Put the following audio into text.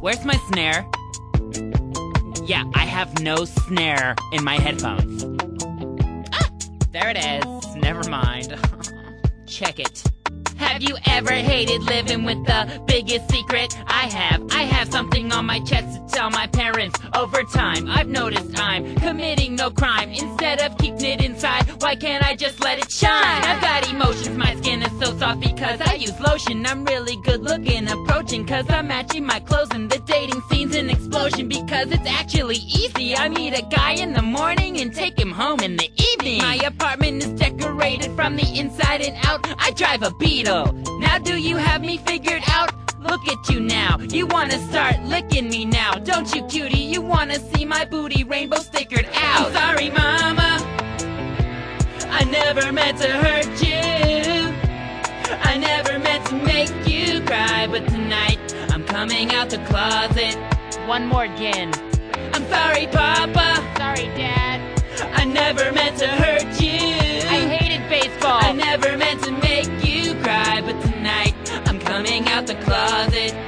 where's my snare? Yeah, I have no snare in my headphones. Ah, there it is. Never mind. Check it. Have you ever hated living with the biggest secret? I have something on my chest to tell my parents. Over time, I've noticed I'm committing no crime. Instead of keeping it inside, why can't I just let it shine? I've got emotions, my skin is so soft because I use lotion. I'm really good looking, approaching cause I'm matching my clothes. And the dating scene's an explosion because it's actually easy. I meet a guy in the morning and take him home in the evening. My apartment is decorated from the inside and out. I drive a Beetle. Now do you have me figured out? Look at you now, you wanna start licking me now. Don't you, cutie, you wanna see my booty rainbow stickered out. I'm sorry, mama, I never meant to hurt you. I never meant to make you cry. But tonight, I'm coming out the closet. One more again. I'm sorry, Papa. Sorry, Dad. I never meant to hurt you. I hated baseball. I never meant to make you cry. But tonight, I'm coming out the closet.